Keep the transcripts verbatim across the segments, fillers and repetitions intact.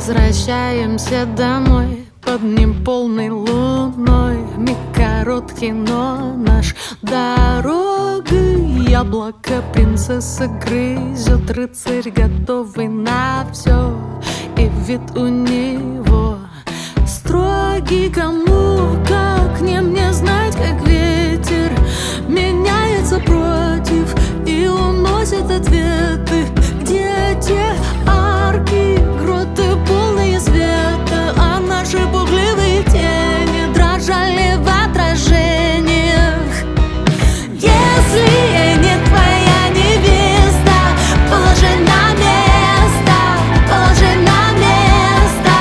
Возвращаемся домой под неполной луной. Миг короткий, но наш дорогой. Яблоко принцесса грызет, рыцарь готовый на все. И вид у него строгий. Кому, как не мне знать, как ветер меняется против и уносит ответы. Где те арки, гроты полные света, а наши пугливые тени дрожали в отражениях. Если я не твоя невеста, положи на место, положи на место.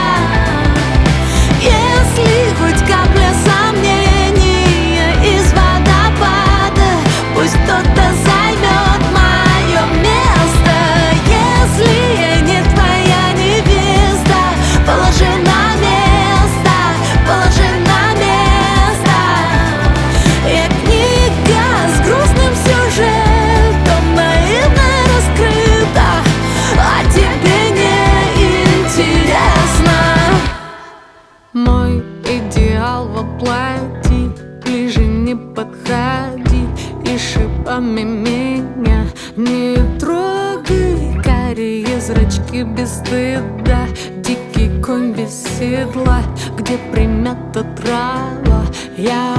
Если хоть капля сомнения из водопада, пусть кто-то займет мое место. Если я не твоя невеста, положи на место, положи на место. Я книга с грустным сюжетом, наивно раскрыта, а тебе не интересно. Мой идеал воплоти, ближе не подходи и шипами меня не трогай. Карие зрачки без стыда, дикий конь без седла, где примята трава. Я